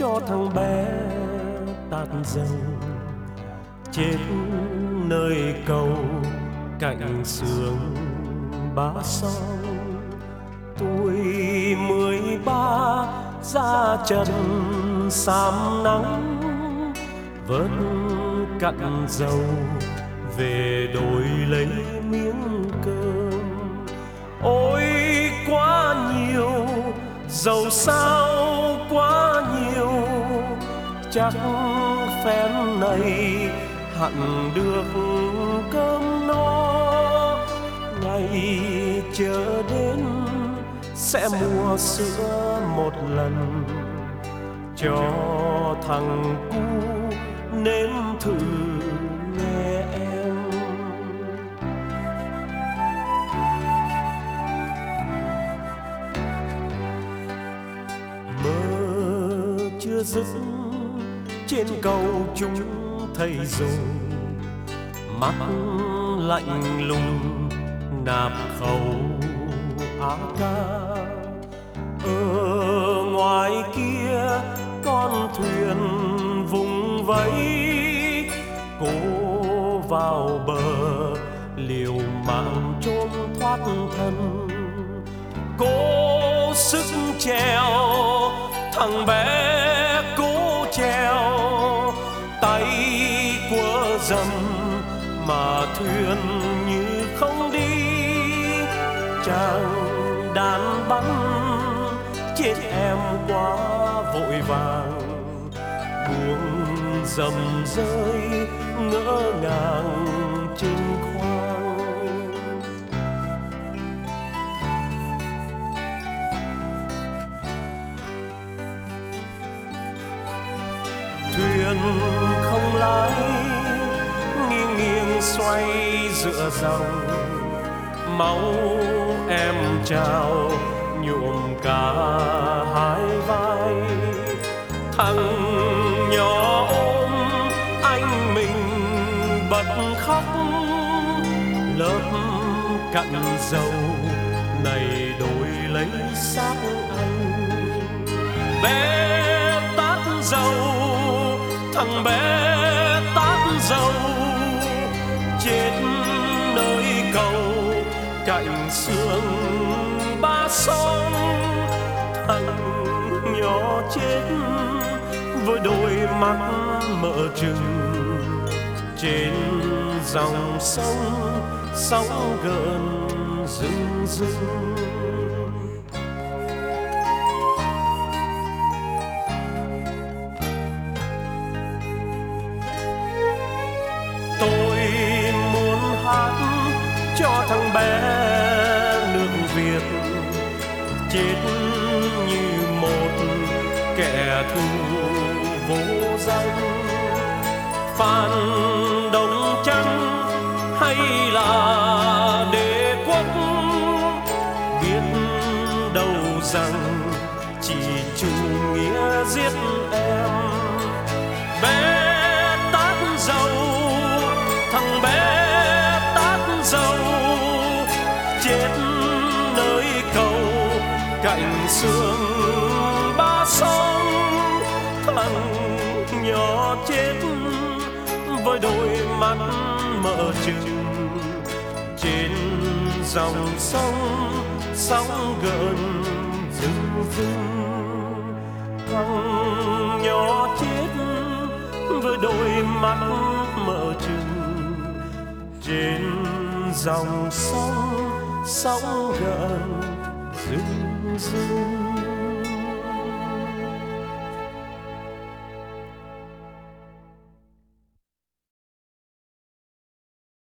cho thằng bé tạt dầu chết nơi cầu cạnh sườn Bá Sông. Tuổi 13 ra trần xám nắng, vớt cặn dầu về đổi lấy miếng cơm. Ôi quá nhiều dầu sao quá nhiều, chắc phen này hẳn được cơm no. Ngày chờ đến sẽ mua sữa một lần cho thằng cu nếm thử nghe em. Mơ chưa dứt trên cầu chúng thấy rồi, mắt lạnh lùng nạp khẩu AK. Ở ngoài kia con thuyền vùng vẫy, cố vào bờ liều mạng trốn thoát thân. Cố sức trèo thằng bé cố trèo, tay quơ dầm mà thuyền như không đi. Chàng đàn bắn chết em quá vội vàng, buông dầm rơi ngỡ ngàng trên khoang. Thuyền không lái nghiêng nghiêng xoay giữa dòng, máu em trào nhuộm cả hai vai. Thằng nhỏ ôm anh mình bật khóc, lớp cặn dầu này đổi lấy xác anh. Bé tát dầu, thằng bé tát dầu chết nơi cầu cạnh sườn Bá Sông. Thằng nhỏ chết với đôi mắt mở trừng trên dòng sông, sóng gợn rưng rưng. Tôi muốn hát cho thằng bé nước Việt chết như một kẻ thù vô danh. Phan Đông Trắng hay là đế quốc, biết đâu rằng chỉ chủ nghĩa giết em. Bé tát dầu, thằng bé tát dầu chết nơi cầu cạnh sườn Bá Sông. Thằng nhỏ chết với đôi mắt mở trừng trên dòng sông, sóng gợn rưng rưng. Thằng nhỏ chết với đôi mắt mở trừng trên dòng sông, sóng gợn rưng rưng.